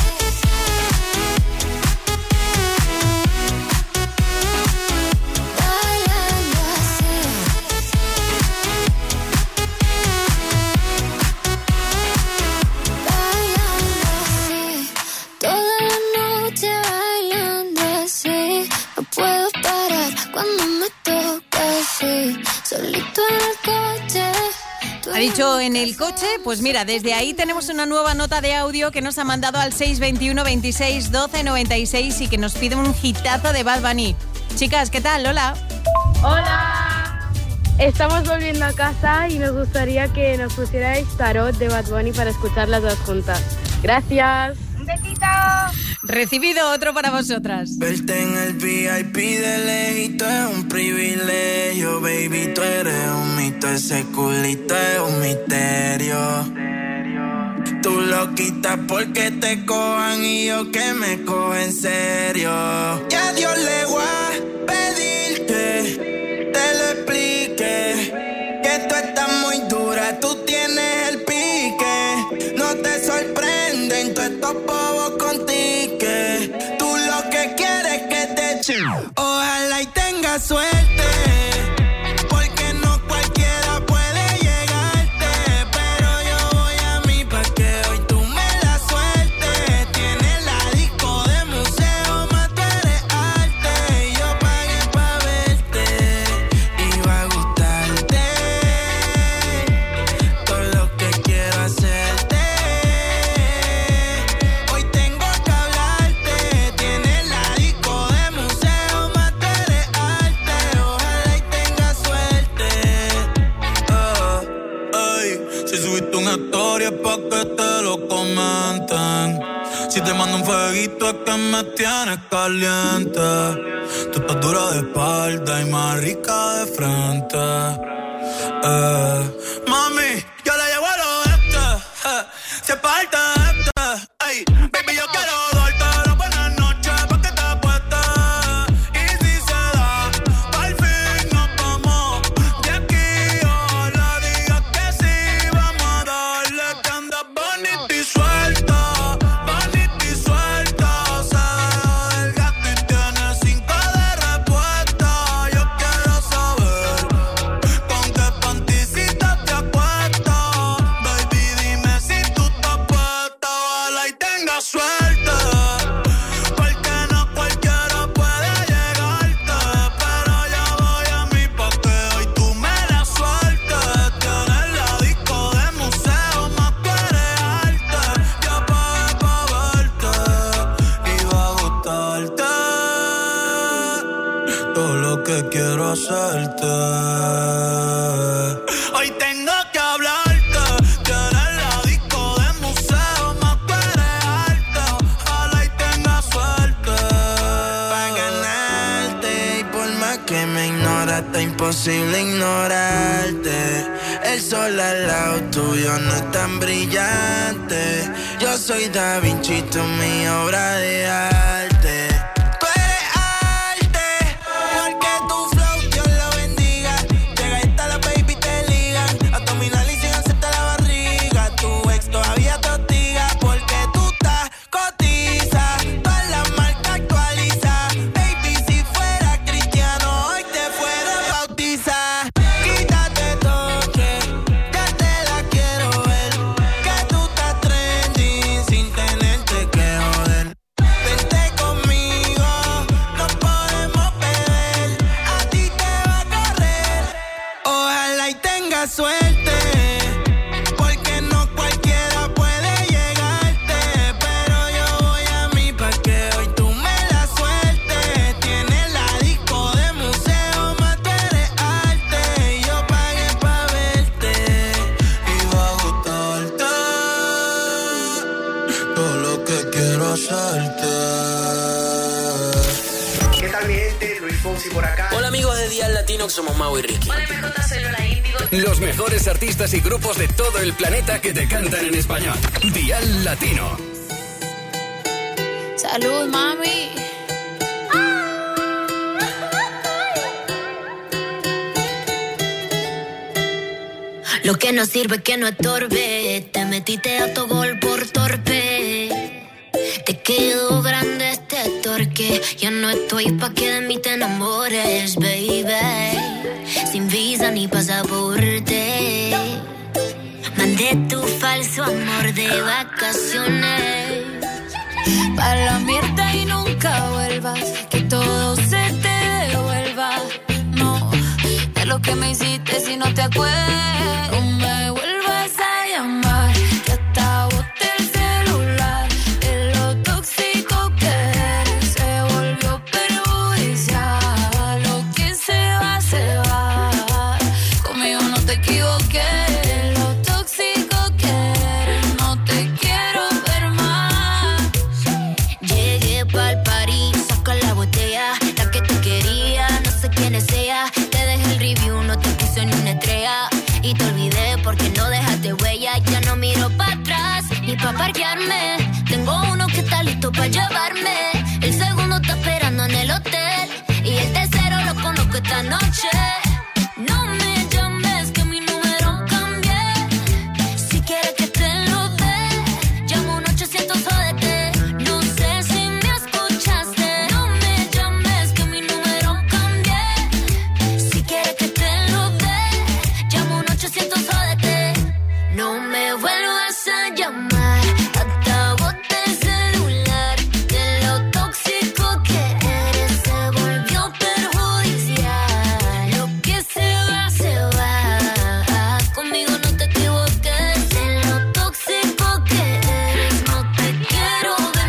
Bailando así. Bailando así. Toda la noche bailando así. No puedo parar cuando me toca así. Solito en el coche. Ha dicho en el coche, pues mira, desde ahí tenemos una nueva nota de audio que nos ha mandado al seis veintiuno veintiséis doce noventa y seis y que nos pide un hitazo de Bad Bunny. Chicas, ¿qué tal? Hola. Hola. Estamos volviendo a casa y nos gustaría que nos pusierais Tarot de Bad Bunny para escuchar las dos juntas. Gracias. Un besito. Recibido otro para vosotras. Verte en el V I P de lejito es un privilegio, baby, tú eres un mito, ese culito es un misterio. Tú lo quitas porque te cojan y yo que me cojo en serio. Ya Dios le voy a pedir que te lo explique, que tú estás muy dura, tú tienes el pique. No te sorprenden todos estos bobos con tique. Tú lo que quieres es que te eche. Ojalá y tengas suerte, porque no cualquiera puede llegarte. Pero yo voy a mí pa' que hoy tú me la sueltes. Tienes la disco de museo, más tú eres arte. Y yo pagué pa' verte, iba a gustarte. Todo lo que quiero hacerte. lo comenten. Si te mando un fueguito es que me tienes caliente. Tú estás dura de espalda y más rica de frente. Eh, mami, yo le llevo a lo este. Eh, se parte este. Ey, baby, yo quiero darte las buenas noches pa' que te apuestes. Y si se da, al fin nos vamos de aquí. Ojalá digas que sí, vamos a darle que andas bonita y suelta. Bonita y suelta. Se deja del gato y tiene cinco de respuesta. Yo quiero saber con qué panticita te acuestas. Baby, dime si tú estás puesta. Ojalá y tengas suerte, porque no cualquiera puede llegarte. Pero ya voy a mí pa' que hoy tú me la sueltes. Tienes la disco de museo, más tú eres arte. Ya pagué pa' verte y va a gustarte todo lo que quiero hacerte. Hoy tengo que hablarte. Tienes la disco de museo, más tú eres arte. Ojalá y tengas suerte Pa' ganarte y por más que me ignoras, está imposible ignorarte. El sol al lado tuyo no es tan brillante. Yo soy Da Vinci, tú mi obra de arte. Tú eres arte, porque tu flow Dios lo bendiga. Llega y está la baby te ligan. Abdominal y sin hacerte la barriga. Tu ex todavía te hostiga, porque tú estás cotiza. Todas las marcas actualiza. Baby, si fuera cristiano, hoy te fuera bautizar. Quítate toque, ya te la quiero ver. Que tú estás trending sin tenerte que joder. Vente conmigo, nos podemos beber. A ti te va a correr. Ojalá y tengas suerte, porque no cualquiera puede llegarte. Pero yo voy a mí pa' que hoy tú me la sueltes. Tienes la disco de museo, más tú eres arte. Y yo pagué pa' verte y va a gustarte todo lo que quiero hacerte. ¿Qué tal, mi gente? Luis Fonsi por acá. Hola, amigos de Dial Latino, que somos Mau y Ricky. Hola, M J, soy Lola Índigo. Los mejores artistas y grupos de todo el planeta que te cantan en español. Dial Latino. Salud, mami. Lo que no sirve que no estorbe. Te metiste a tu gol por torpe. Te quedó grande este torque. Ya no estoy pa' que de mí te enamores, baby. Sin visa ni pasaporte. Mandé tu falso amor de vacaciones. Pa' la mierda y nunca vuelvas. Que todo se te devuelva. No, de lo que me hiciste si no te acuerdas. No me vuelvas a llamar, que hasta boté el celular. De lo tóxico que eres, se volvió perjudicial. Lo que se va, se va. Conmigo no te equivoqué. De lo tóxico que eres, no te quiero ver más. Llegué pa'l party, saca la botella. La que te quería, no sé quién es ella. Te dejé el review, no te puse ni una estrella. Y te olvidé porque no dejaste huella. Ya no miro para atrás ni pa' parquearme. Tengo uno que está listo pa' llevarme. El segundo está esperando en el hotel. Y el tercero lo conozco esta noche. No me llames que mi número cambié. Si quieres que te lo dé, llamo un ochocientos jódete. No sé si me escuchaste. No me llames que mi número cambié. Si quieres que te lo dé, llamo un ochocientos jódete. No me vuelvas a llamar, hasta boté el celular. De lo tóxico que eres, se volvió perjudicial. Lo que se va, se va. Conmigo no te equivoques. De lo tóxico que eres, no te quiero ver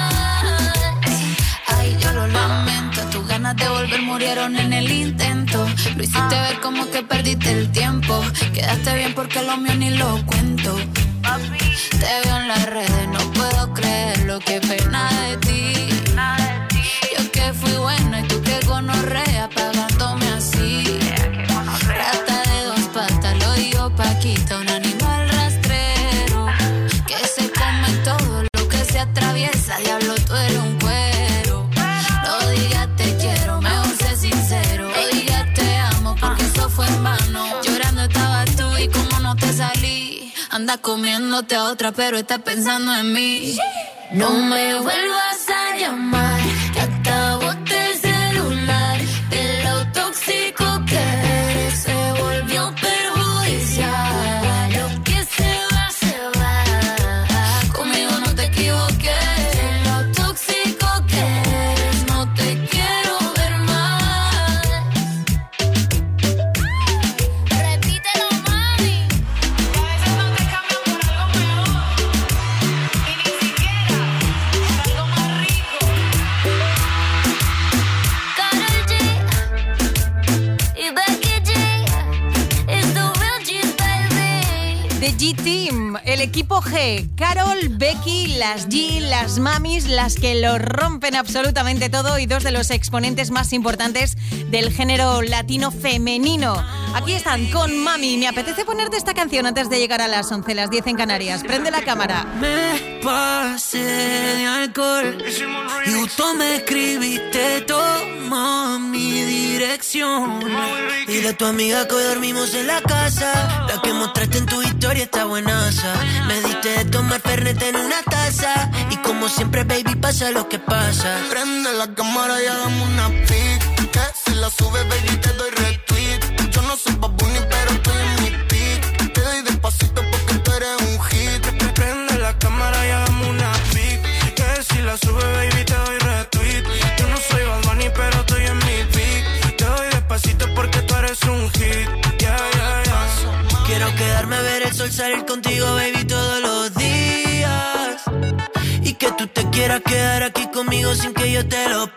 más. Ay, yo lo lamento. Tus ganas de volver murieron en el intento. Lo hiciste ver como que perdiste el tiempo. Quedaste bien porque lo mío ni lo cuento. Te veo en las redes, no puedo creer lo que pena de ti. Yo que fui buena y tú que gonorrea pagándome así. Rata de dos patas, lo digo Paquita, un animal rastrero que se come todo lo que se atraviesa. Diablo, tú eres un cuero. No digas te quiero, mejor sé sincero. No digas te amo porque eso fue en vano. Llorando estabas tú y como no te salí. Andas comiéndote a otra pero estás pensando en mí. No me vuelvas a llamar, que hasta boté el celular. De lo tóxico que eres se volvió perjudicial. Lo que se va, se va. Conmigo no te equivoqué. De lo tóxico que eres no te quiero ver más. Repítelo, mami. Que a veces no te cambian por algo mejor. Y ni siquiera por algo más rico. Karol G y Becky G. It's the real G, baby. The G-Team, el equipo G, Karol, Becky, las G, las mamis, las que lo rompen absolutamente todo y dos de los exponentes más importantes del género latino femenino. Aquí están con Mami. Me apetece ponerte esta canción antes de llegar a las once, las diez en Canarias. Prende la cámara. Me pasé de alcohol y justo me escribiste, toma mi dirección. Y de tu amiga que hoy dormimos en la casa, la que mostraste en tu historia está buenaza. Me diste de tomar Fernet en una taza y como siempre, baby, pasa lo que pasa. Prende la cámara y hagamos una pic, que si la subes, baby, te doy retweet. Yo no soy Bad Bunny, pero estoy en mi pic. Te doy despacito porque tú eres un hit. Prende la cámara y hagamos una pic, que si la sube, baby, te doy retweet. Yo no soy Bad Bunny, pero estoy en mi pic. Te doy despacito porque tú eres un hit. Yeah, yeah, yeah. Quiero quedarme a ver el sol salir contigo, baby, todos los días. Y que tú te quieras quedar aquí conmigo sin que yo te lo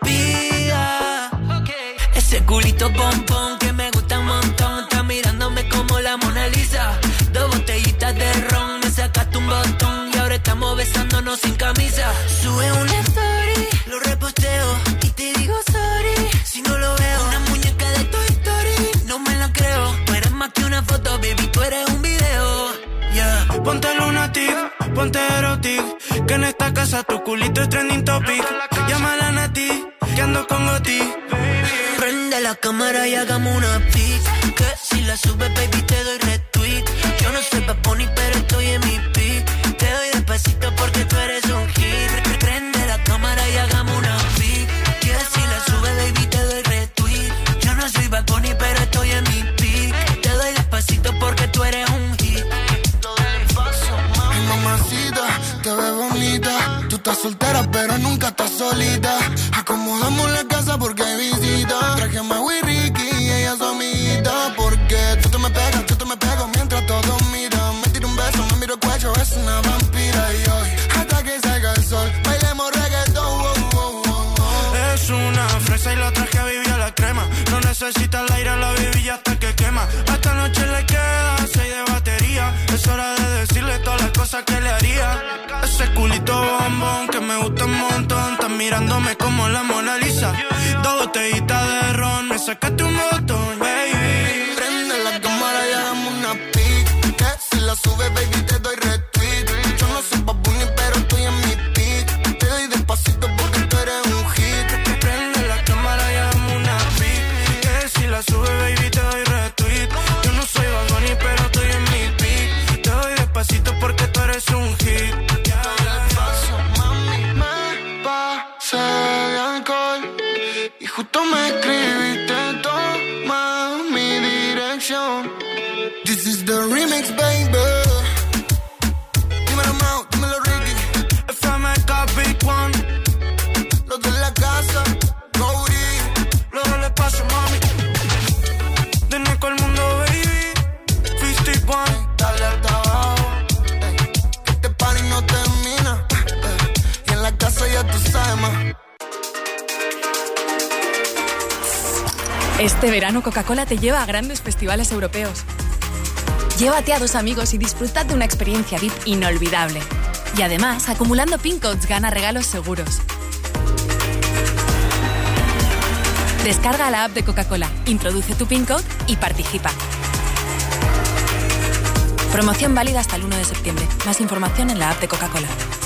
pida. Ese culito pompón que me gusta un montón, está mirándome como la Mona Lisa. Dos botellitas de ron, me sacaste un botón y ahora estamos besándonos sin camisa. Sube una story, lo reposteo y te digo sorry si no lo veo. Una muñeca de Toy Story, no me la creo. Tú eres más que una foto, baby, tú eres un video. Yeah. Ponte lunatic, ponte erotic, que en esta casa tu culito es trending topic. Llámala a Nati, que ando con Goti. Prende la cámara y hagamos una pic, que si la subes, baby, te doy retweet. Yo no soy Bad Bunny, pero estoy en mi pic. Te doy despacito porque tú eres un hit. Prende la cámara y hagamos una pic, que si la subes, baby, te doy retweet. Yo no soy Bad Bunny, pero estoy en mi pic. Te doy despacito porque tú eres un hit. Ay, mamacita, te ves bonita. Tú estás soltera, pero nunca estás solita. Acomodamos la casa porque hay visita. Traje a Wii Ricky y ella su amiguita. Porque tú te me pegas, tú te me pego mientras todos miran. Me tiro un beso, me miro el cuello, es una vampira. Y hoy, hasta que salga el sol, bailemos reggaetón. Oh, oh, oh, oh. Es una fresa y la traje a vivir a la crema. No necesita el aire, la baby ya hasta que quema. A esta noche le queda seis de batería. Es hora de decirle todas las cosas que le haría. Ese culito bombón que me gusta un montón. Estás mirándome como la Mona Lisa. Dos botellitas de ron, me sacaste un botón, baby. Prende la cámara y hagamos una pic, que si la subes, baby, te doy retweet. Yo no soy Bad Bunny, pero estoy en mi pic. Te doy despacito porque tú eres un hit. Prende la cámara y hagamos una pic, que si la subes, baby, te doy retweet. Yo no soy Bad Bunny, pero estoy en mi pic. Te doy despacito porque tú eres un hit. Me pasé de alcohol y justo me escribiste, toma mi dirección. This is the remix, baby. Dímelo, Mau, dímelo, Ricky. F M K Big One. Los de la casa, Cody. Los del espacio, mami. De Nico al mundo, baby. cincuenta y uno. Dale hasta abajo, ey, que este party no termina, ey, y en la casa ya tú sabes más. Este verano Coca-Cola te lleva a grandes festivales europeos. Llévate a dos amigos y disfrutad de una experiencia V I P inolvidable. Y además, acumulando pin codes gana regalos seguros. Descarga la app de Coca-Cola, introduce tu pin code y participa. Promoción válida hasta el uno de septiembre. Más información en la app de Coca-Cola.